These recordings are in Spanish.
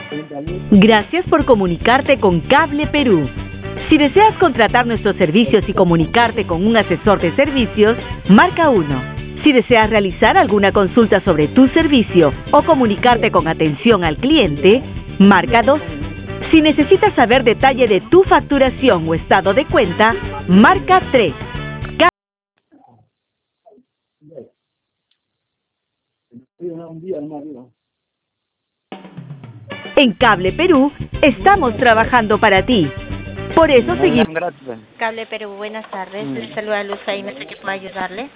Gracias por comunicarte con Cable Perú. Si deseas contratar nuestros servicios y comunicarte con un asesor de servicios, marca 1. Si deseas realizar alguna consulta sobre tu servicio o comunicarte con atención al cliente, marca 2. Si necesitas saber detalle de tu facturación o estado de cuenta, marca 3. En Cable Perú estamos trabajando para ti. Por eso seguimos. Cable Perú, buenas tardes. Les saluda Luz ahí, no sé qué puedo ayudarle.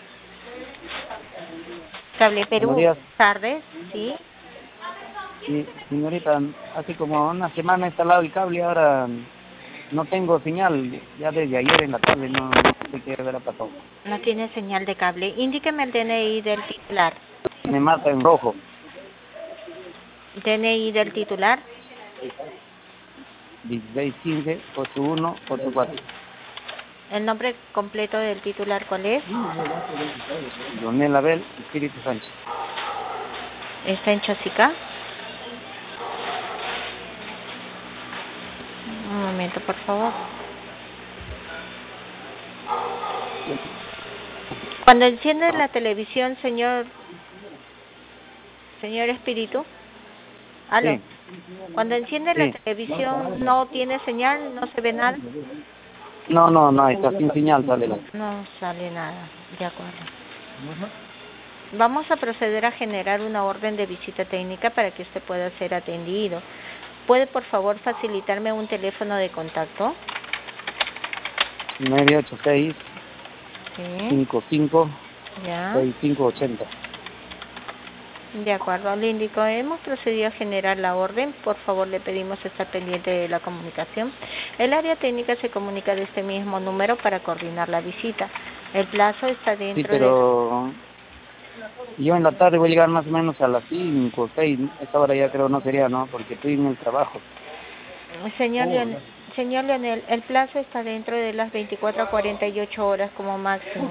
Cable Perú, buenas tardes, ¿sí? Sí, señorita, hace como una semana he instalado el cable, ahora no tengo señal, ya desde ayer en la tarde no sé qué habrá pasado. No tiene señal de cable. Indíqueme el DNI del titular. Me marca en rojo. DNI del titular. 1615-8184. ¿El nombre completo del titular cuál es? Donel Abel Espíritu Sánchez. ¿Está en Chosica? Un momento, por favor. Cuando enciende la televisión, señor Espíritu, ¿aló? Sí. Cuando enciende la televisión, ¿no tiene señal? ¿No se ve nada? No, está sin señal, sale. No sale nada, de acuerdo. Vamos a proceder a generar una orden de visita técnica para que usted pueda ser atendido. ¿Puede, por favor, facilitarme un teléfono de contacto? 986 Sí. 55 Ya. 6580. De acuerdo, le indico, hemos procedido a generar la orden. Por favor, le pedimos estar pendiente de la comunicación. El área técnica se comunica de este mismo número para coordinar la visita. El plazo está dentro Sí, pero yo en la tarde voy a llegar más o menos a las 5 o 6. Esta hora ya creo no sería, ¿no? Porque estoy en el trabajo. Señor Leonel, el plazo está dentro de las 24 a 48 horas como máximo.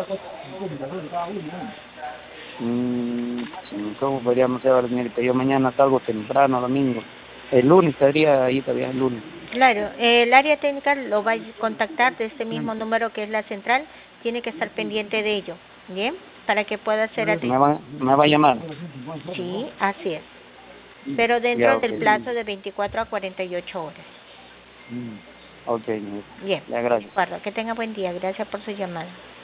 ¿Cómo podríamos hacer, señorita? Yo mañana salgo temprano, domingo. El lunes estaría ahí todavía, el lunes. Claro, el área técnica lo va a contactar de este mismo número que es la central. Tiene que estar pendiente de ello, ¿bien? Para que pueda ser atendido. ¿Me va a llamar? Sí, así es. Pero dentro del plazo de 24 a 48 horas. Ok, Bien, ya, gracias. de acuerdo. Que tenga buen día. Gracias por su llamada.